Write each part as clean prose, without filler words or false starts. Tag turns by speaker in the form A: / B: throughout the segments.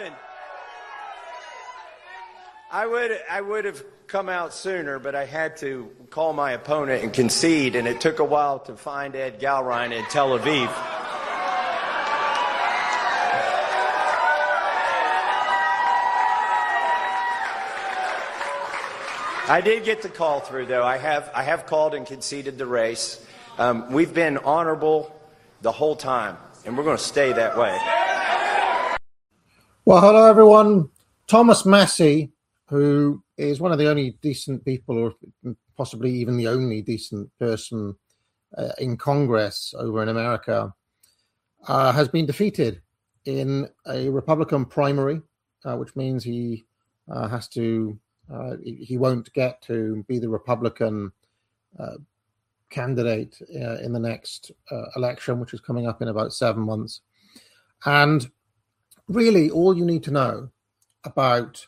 A: Listen, I would have come out sooner, but I had to call my opponent and concede, and it took a while to find Ed Galrein in Tel Aviv. I did get the call through, though. I have called and conceded the race. We've been honorable the whole time, and we're going to stay that way.
B: Well, hello, everyone. Thomas Massie, who is one of the only decent people, or possibly even the only decent person in Congress over in America, has been defeated in a Republican primary, which means he has to... he won't get to be the Republican candidate in the next election, which is coming up in about 7 months. And really, all you need to know about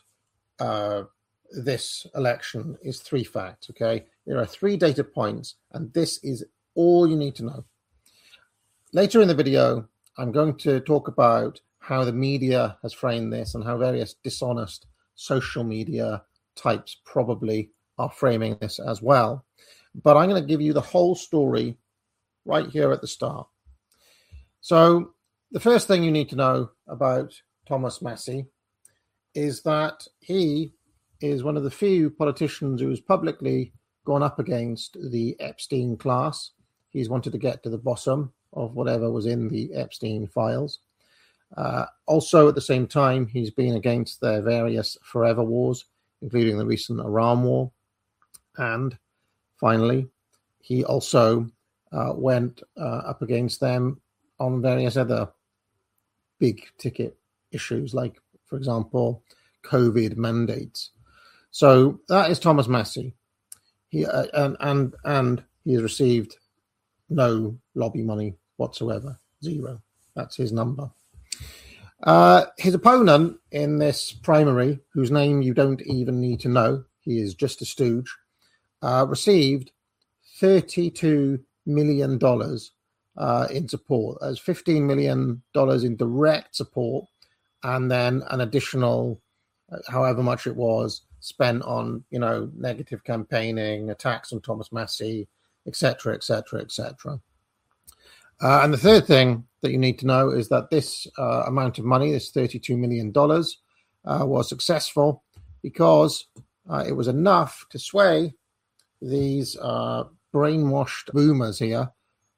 B: this election is 3 facts, okay? There are 3 data points, and this is all you need to know. Later in the video, I'm going to talk about how the media has framed this and how various dishonest social media types probably are framing this as well. But I'm going to give you the whole story right here at the start. So the first thing you need to know about Thomas Massie is that he is one of the few politicians who has publicly gone up against the Epstein class. He's wanted to get to the bottom of whatever was in the Epstein files. Also, at the same time, he's been against their various forever wars, including the recent Iran war. And finally, he also went up against them on various other big ticket issues, like, for example, COVID mandates. So that is Thomas Massie. He and he has received no lobby money whatsoever, 0. That's his number. His opponent in this primary, whose name you don't even need to know, he is just a stooge, received $32 million in support. That's $15 million in direct support, and then an additional, however much it was, spent on, negative campaigning, attacks on Thomas Massie, etc., etc., etc. And the third thing that you need to know is that this amount of money, this $32 million, was successful because it was enough to sway these brainwashed boomers here.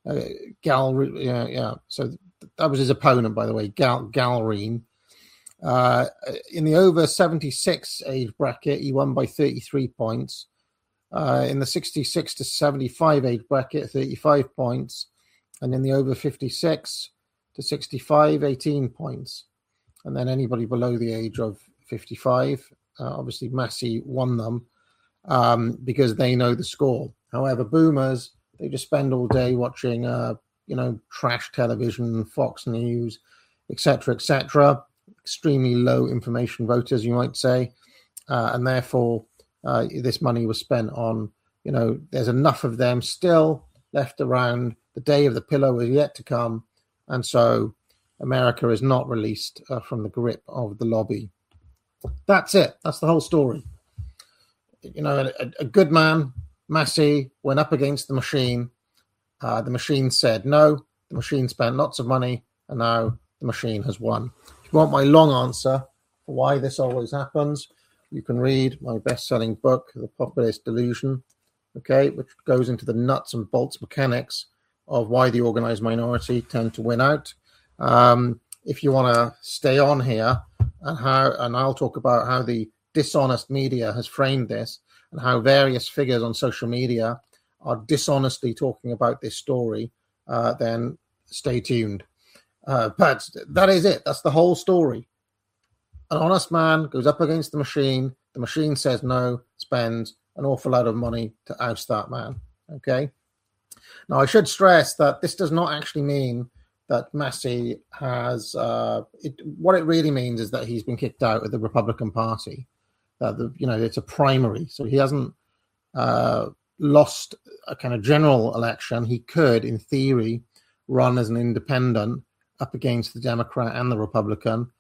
B: So that was his opponent, by the way, Galrein. In the over 76 age bracket, he won by 33 points. In the 66 to 75 age bracket, 35 points. And in the over 56 to 65, 18 points. And then anybody below the age of 55, obviously Massie won them because they know the score. However, boomers, they just spend all day watching, trash television, Fox News, etc., etc. Extremely low information voters, you might say. And therefore, this money was spent on, there's enough of them still left around. The day of the pillow is yet to come, and so America is not released from the grip of the lobby. That's it. That's the whole story. A good man, Massie, went up against the machine. The machine said no. The machine spent lots of money, and now the machine has won. If you want my long answer for why this always happens, you can read my best-selling book, The Populist Delusion, which goes into the nuts and bolts mechanics of why the organized minority tend to win out. If you want to stay on here, and I'll talk about how the dishonest media has framed this and how various figures on social media are dishonestly talking about this story, then stay tuned. But that is it. That's the whole story. An honest man goes up against the machine. The machine says no, spends an awful lot of money to oust that man. Okay? Now, I should stress that this does not actually mean that Massie has... what it really means is that he's been kicked out of the Republican Party. It's a primary, so he hasn't lost a kind of general election. He could, in theory, run as an independent up against the Democrat and the Republican.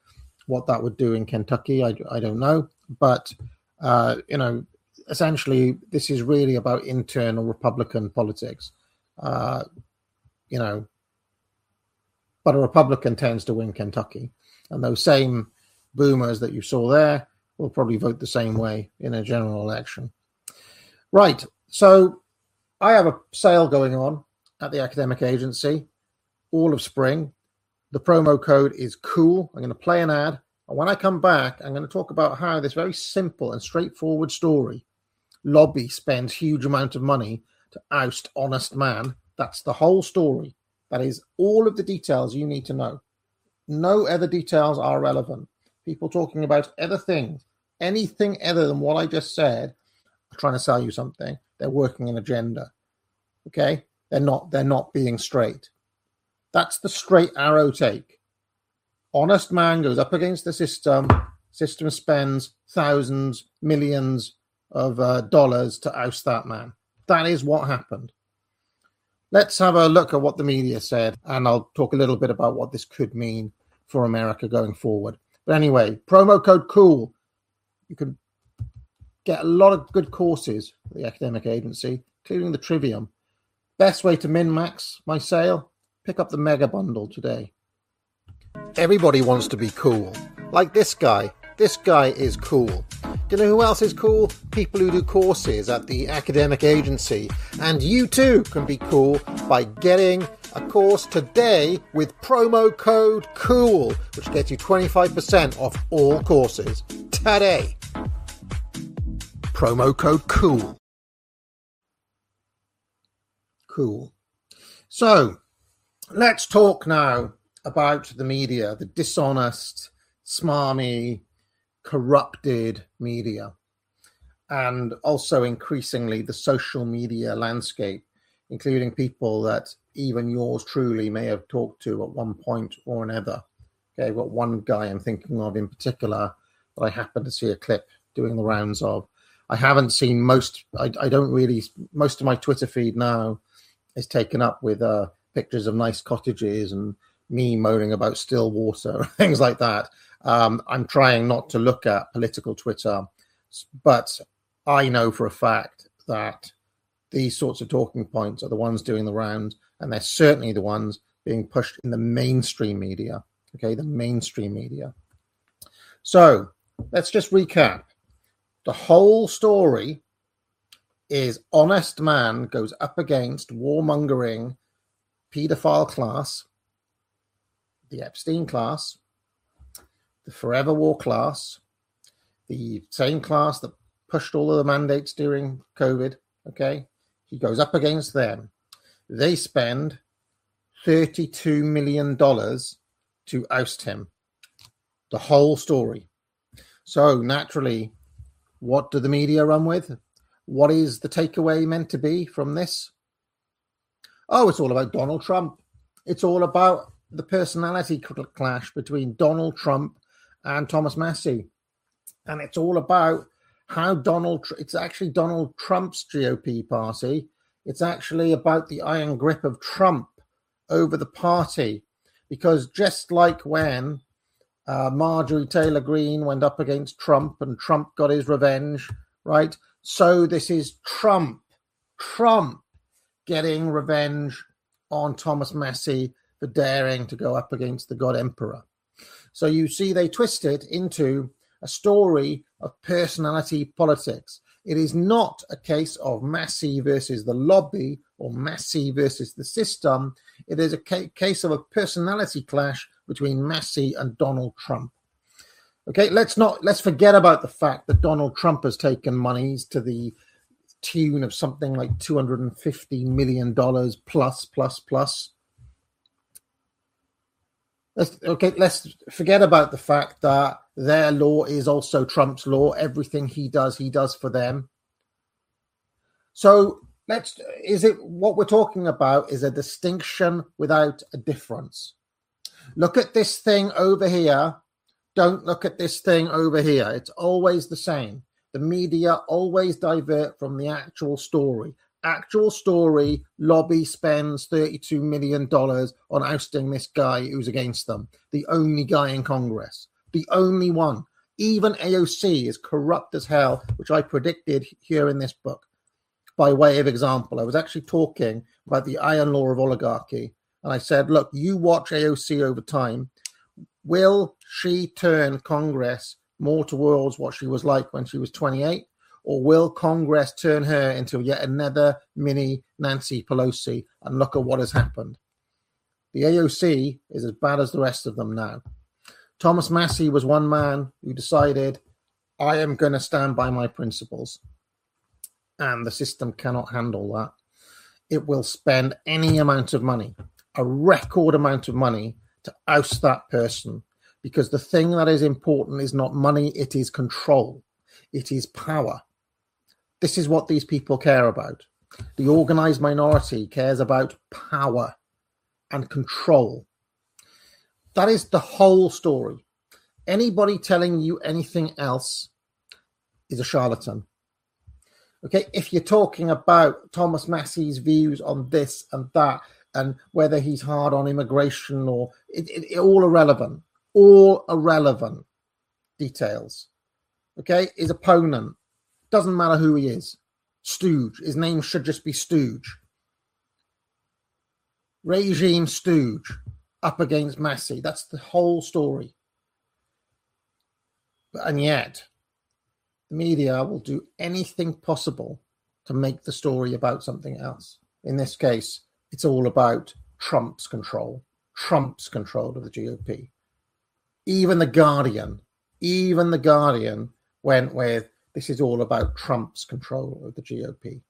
B: What that would do in Kentucky, I don't know. But, essentially, this is really about internal Republican politics. But a Republican tends to win Kentucky. And those same boomers that you saw there will probably vote the same way in a general election. Right. So I have a sale going on at the academic agency all of spring. The promo code is COOL. I'm going to play an ad. And when I come back, I'm going to talk about how this very simple and straightforward story, lobby spends huge amount of money to oust honest man. That's the whole story. That is all of the details you need to know. No other details are relevant. People talking about other things, anything other than what I just said, are trying to sell you something. They're working an agenda. Okay? They're not being straight. That's the straight arrow take. Honest man goes up against the system. System spends thousands, millions of dollars to oust that man. That is what happened. Let's have a look at what the media said, and I'll talk a little bit about what this could mean for America going forward. But anyway, promo code COOL. You can get a lot of good courses at the academic agency, including the Trivium. Best way to min-max my sale, pick up the mega bundle today. Everybody wants to be cool. Like this guy. This guy is cool. Do you know who else is cool? People who do courses at the academic agency. And you too can be cool by getting a course today with promo code COOL, which gets you 25% off all courses. Today. Promo code COOL. Cool. So, let's talk now about the media, the dishonest, smarmy, corrupted media, and also increasingly the social media landscape, including people that even yours truly may have talked to at one point or another. Okay, I've got one guy I'm thinking of in particular that I happened to see a clip doing the rounds of. I haven't seen most of my Twitter feed now is taken up with pictures of nice cottages and me moaning about still water, things like that. I'm trying not to look at political Twitter, but I know for a fact that these sorts of talking points are the ones doing the rounds, and they're certainly the ones being pushed in the mainstream media. Okay, the mainstream media. So let's just recap. The whole story is honest man goes up against warmongering pedophile class, the Epstein class, the Forever War class, the same class that pushed all of the mandates during COVID, okay? He goes up against them. They spend $32 million to oust him. The whole story. So naturally, what do the media run with? What is the takeaway meant to be from this? Oh, it's all about Donald Trump. It's all about the personality clash between Donald Trump and Thomas Massie. And it's all about how it's actually Donald Trump's GOP party. It's actually about the iron grip of Trump over the party. Because just like when Marjorie Taylor Greene went up against Trump and Trump got his revenge, right? So this is Trump getting revenge on Thomas Massie for daring to go up against the God Emperor. So you see they twist it into a story of personality politics. It is not a case of Massie versus the lobby or Massie versus the system. It is a case of a personality clash between Massie and Donald Trump. Okay, let's forget about the fact that Donald Trump has taken monies to the tune of something like $250 million plus. Let's forget about the fact that their law is also Trump's law. Everything he does for them. So what we're talking about is a distinction without a difference. Look at this thing over here. Don't look at this thing over here. It's always the same. The media always divert from the actual story. Actual story, lobby spends $32 million on ousting this guy who's against them, the only guy in Congress. The only one. Even AOC is corrupt as hell, which I predicted here in this book. By way of example, I was actually talking about the iron law of oligarchy. And I said, look, you watch AOC over time. Will she turn Congress more towards what she was like when she was 28? Or will Congress turn her into yet another mini Nancy Pelosi? And look at what has happened. The AOC is as bad as the rest of them now. Thomas Massie was one man who decided, I am going to stand by my principles. And the system cannot handle that. It will spend any amount of money, a record amount of money, to oust that person. Because the thing that is important is not money, it is control. It is power. This is what these people care about. The organized minority cares about power and control. That is the whole story. Anybody telling you anything else is a charlatan. Okay, if you're talking about Thomas Massie's views on this and that, and whether he's hard on immigration or all irrelevant details. Okay, his opponent, doesn't matter who he is, stooge. His name should just be stooge. Regime stooge up against Massie. That's the whole story. And yet, the media will do anything possible to make the story about something else. In this case, it's all about Trump's control of the GOP. Even The Guardian went with, this is all about Trump's control of the GOP.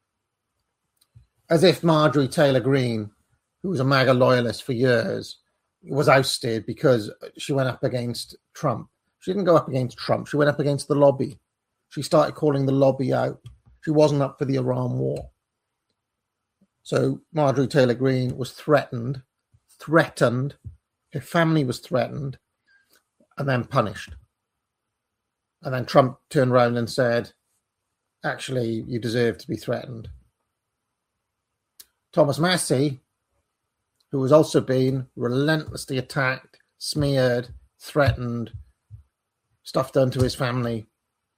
B: As if Marjorie Taylor Greene, who was a MAGA loyalist for years, was ousted because she went up against Trump. She didn't go up against Trump. She went up against the lobby. She started calling the lobby out. She wasn't up for the Iran war. So Marjorie Taylor Greene was threatened. Her family was threatened and then punished. And then Trump turned around and said, actually, you deserve to be threatened. Thomas Massie, who has also been relentlessly attacked, smeared, threatened, stuff done to his family.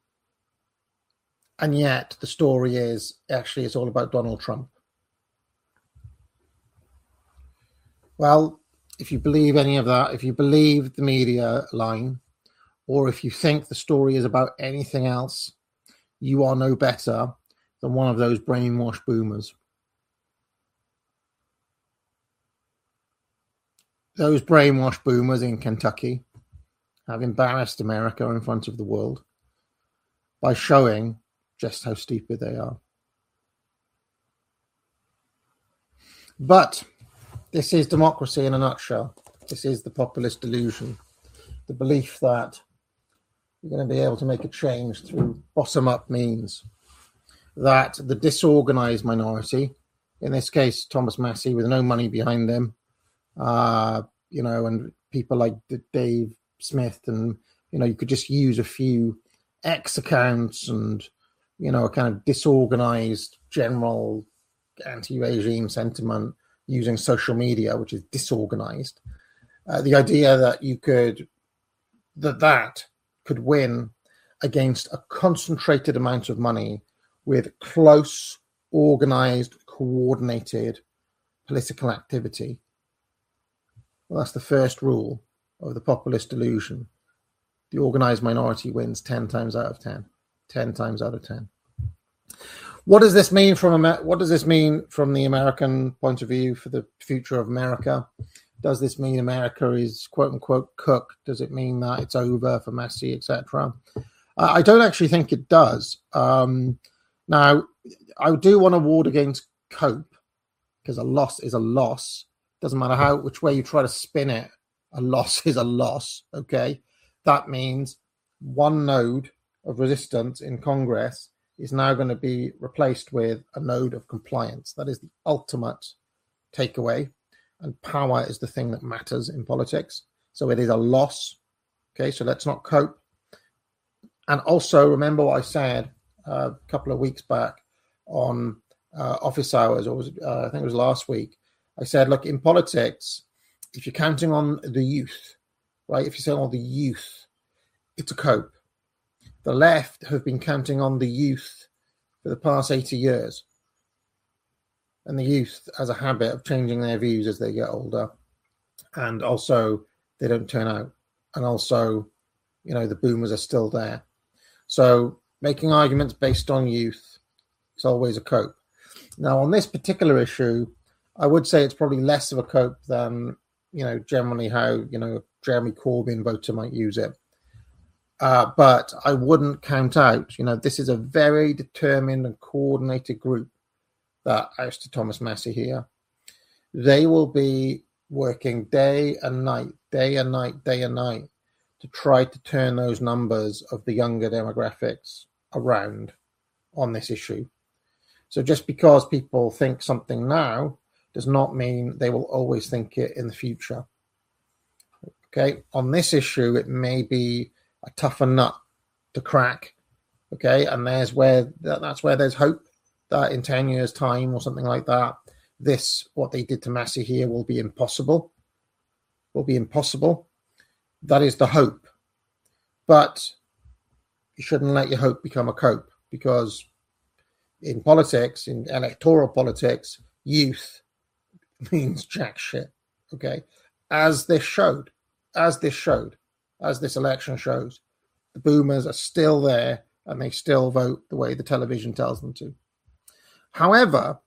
B: And yet the story is actually it's all about Donald Trump. Well, if you believe any of that, if you believe the media line, or if you think the story is about anything else, you are no better than one of those brainwashed boomers. Those brainwashed boomers in Kentucky have embarrassed America in front of the world by showing just how stupid they are. But this is democracy in a nutshell. This is the populist delusion, the belief that you're going to be able to make a change through bottom-up means, that the disorganized minority, in this case, Thomas Massie, with no money behind them, and people like Dave Smith, and, you could just use a few X accounts and, a kind of disorganized general anti-regime sentiment using social media, which is disorganized. The idea that that could win against a concentrated amount of money with close, organized, coordinated political activity. Well, that's the first rule of the populist delusion. The organized minority wins 10 times out of 10. 10 times out of 10. What does this mean from the American point of view for the future of America? Does this mean America is quote unquote cooked? Does it mean that it's over for Massie, etc.? I don't actually think it does. Now, I do want to ward against cope, because a loss is a loss. Doesn't matter which way you try to spin it. A loss is a loss. Okay, that means one node of resistance in Congress is now going to be replaced with a node of compliance. That is the ultimate takeaway. And power is the thing that matters in politics. So it is a loss. Okay, so let's not cope. And also remember what I said a couple of weeks back on office hours, or I think it was last week. I said, look, in politics, if you're counting on the youth right? If you say, oh, the youth, it's a cope. The left have been counting on the youth for the past 80 years. And the youth has a habit of changing their views as they get older. And also, they don't turn out. And also, the boomers are still there. So making arguments based on youth is always a cope. Now, on this particular issue, I would say it's probably less of a cope than, generally how, Jeremy Corbyn voter might use it. But I wouldn't count out, this is a very determined and coordinated group that ousted Thomas Massie here. They will be working day and night to try to turn those numbers of the younger demographics around on this issue. So just because people think something now does not mean they will always think it in the future. Okay, on this issue, it may be a tougher nut to crack. Okay, and that's where there's hope that in 10 years' time or something like that, what they did to Massie here will be impossible. That is the hope. But you shouldn't let your hope become a cope, because in politics, in electoral politics, youth means jack shit. Okay, as this election shows, the boomers are still there and they still vote the way the television tells them to. However,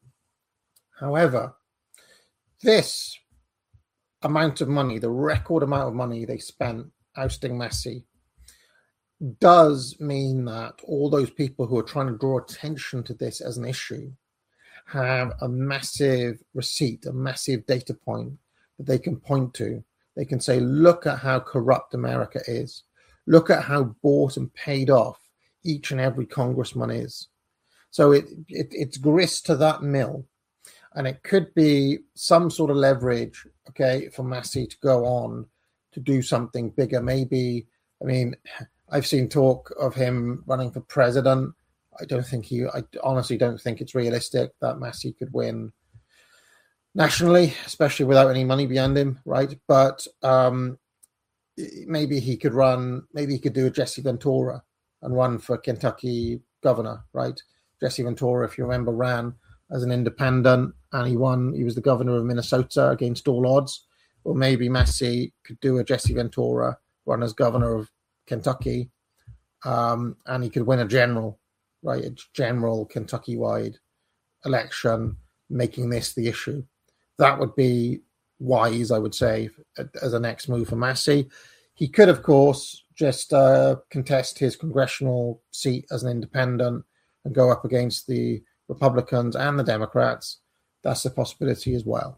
B: this amount of money, the record amount of money they spent ousting Massie, does mean that all those people who are trying to draw attention to this as an issue have a massive receipt, a massive data point that they can point to. They can say, look at how corrupt America is. Look at how bought and paid off each and every congressman is. So it's grist to that mill. And it could be some sort of leverage, okay, for Massie to go on to do something bigger. Maybe, I've seen talk of him running for president. I honestly don't think it's realistic that Massie could win nationally, especially without any money behind him, right? But maybe he could do a Jesse Ventura and run for Kentucky governor, right? Jesse Ventura, if you remember, ran as an independent and he won. He was the governor of Minnesota against all odds. Or maybe Massie could do a Jesse Ventura, run as governor of Kentucky, and he could win a general Kentucky-wide election, making this the issue. That would be wise, I would say, as a next move for Massie. He could, of course, just contest his congressional seat as an independent and go up against the Republicans and the Democrats. That's a possibility as well.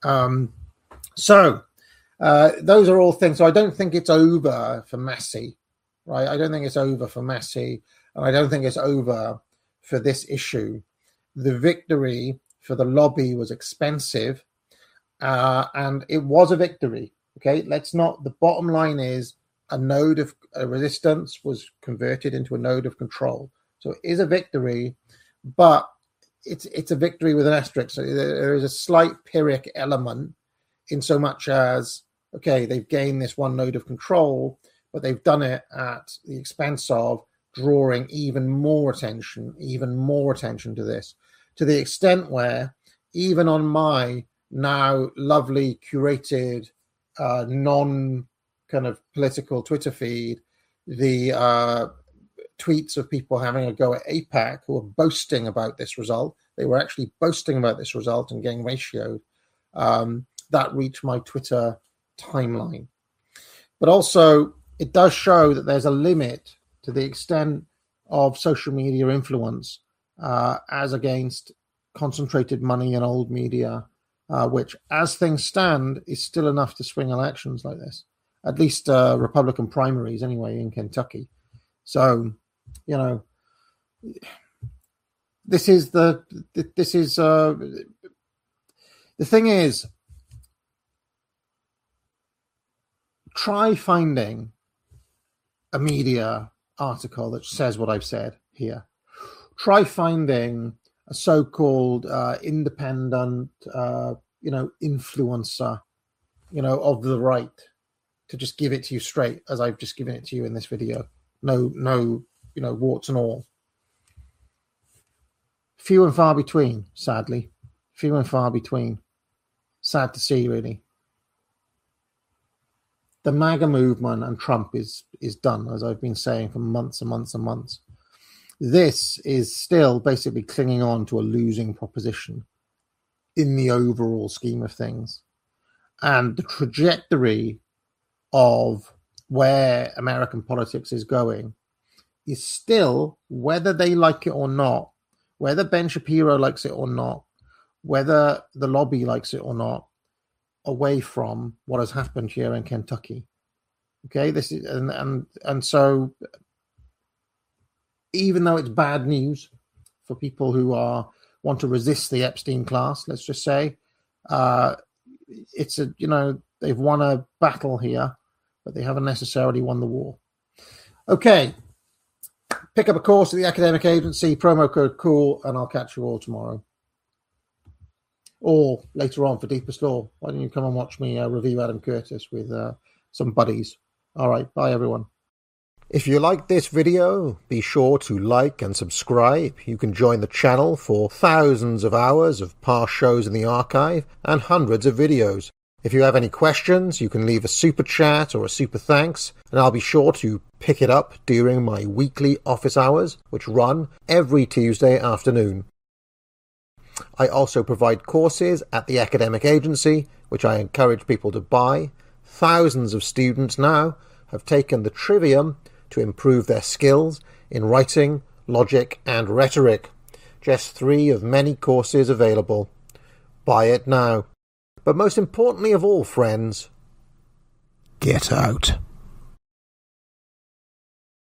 B: So those are all things. So I don't think it's over for Massie, right? I don't think it's over for Massie, and I don't think it's over for this issue. The victory for the lobby was expensive, and it was a victory. Okay, the bottom line is a node of resistance was converted into a node of control. So it is a victory, but it's a victory with an asterisk. So there is a slight Pyrrhic element in so much as, okay, they've gained this one node of control, but they've done it at the expense of drawing even more attention to this, to the extent where even on my now lovely curated non kind of political Twitter feed, the tweets of people having a go at AIPAC who were boasting about this result. They were actually boasting about this result and getting ratioed. That reached my Twitter timeline. But also, it does show that there's a limit to the extent of social media influence as against concentrated money in old media, which, as things stand, is still enough to swing elections like this, at least Republican primaries anyway in Kentucky. So, the thing is, try finding a media article that says what I've said here. Try finding a so-called independent, influencer, of the right, to just give it to you straight, as I've just given it to you in this video. No, warts and all. Few and far between, sadly. Few and far between. Sad to see, really. The MAGA movement and Trump is done, as I've been saying for months and months and months. This is still basically clinging on to a losing proposition in the overall scheme of things. And the trajectory of where American politics is going is still, whether they like it or not, whether Ben Shapiro likes it or not, whether the lobby likes it or not, away from what has happened here in Kentucky. Okay, this is and so even though it's bad news for people who want to resist the Epstein class, let's just say, it's they've won a battle here, but they haven't necessarily won the war. Okay, pick up a course at the Academic Agency, promo code COOL, and I'll catch you all tomorrow. Or later on for Deepest Law. Why don't you come and watch me review Adam Curtis with some buddies. All right, bye everyone. If you like this video, be sure to like and subscribe. You can join the channel for thousands of hours of past shows in the archive and hundreds of videos. If you have any questions, you can leave a super chat or a super thanks, and I'll be sure to pick it up during my weekly office hours, which run every Tuesday afternoon. I also provide courses at the Academic Agency, which I encourage people to buy. Thousands of students now have taken the Trivium to improve their skills in writing, logic, and rhetoric. Just 3 of many courses available. Buy it now. But most importantly of all, friends, get out.